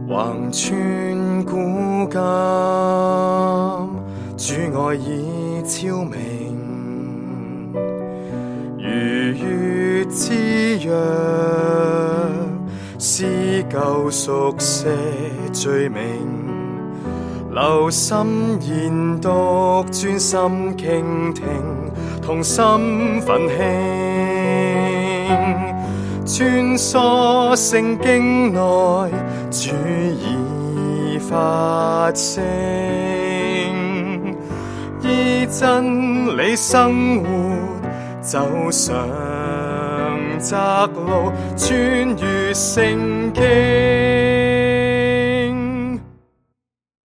橫穿古今，主愛已昭明，如月之約，撕舊熟寫罪名，留心研讀，專心傾聽，同心奮興，穿梭聖經內，主已發聲，依真理生活，走上窄路，穿越聖經。